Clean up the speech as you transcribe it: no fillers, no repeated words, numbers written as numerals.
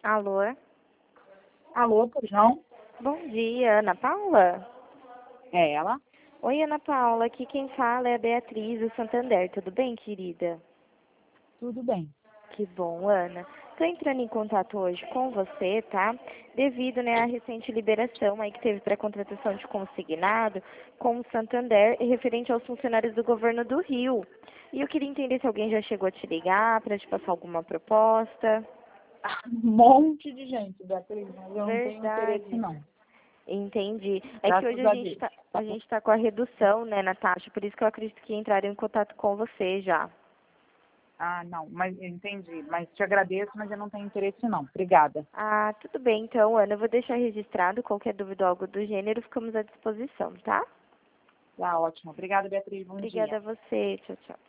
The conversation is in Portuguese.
Alô? Alô, pois não? Bom dia, Ana Paula? É ela? Oi, Ana Paula, aqui quem fala é a Beatriz do Santander, tudo bem, querida? Tudo bem. Que bom, Ana. Estou entrando em contato hoje com você, tá? Devido, à recente liberação aí que teve para contratação de consignado com o Santander e referente aos funcionários do governo do Rio. E eu queria entender se alguém já chegou a te ligar para te passar alguma proposta. Um monte de gente, Beatriz, mas eu não tenho interesse, Verdade. não. Entendi. É que hoje Graças a Deus. a gente tá com a redução, né, na taxa, por isso que eu acredito que entraram em contato com você já. Ah, não, mas eu entendi. Mas te agradeço, mas eu não tenho interesse, não. Obrigada. Ah, tudo bem, então, Ana, eu vou deixar registrado qualquer dúvida ou algo do gênero, ficamos à disposição, tá? Tá ótimo. Obrigada, Beatriz. Bom Obrigada dia. a você. Tchau, tchau.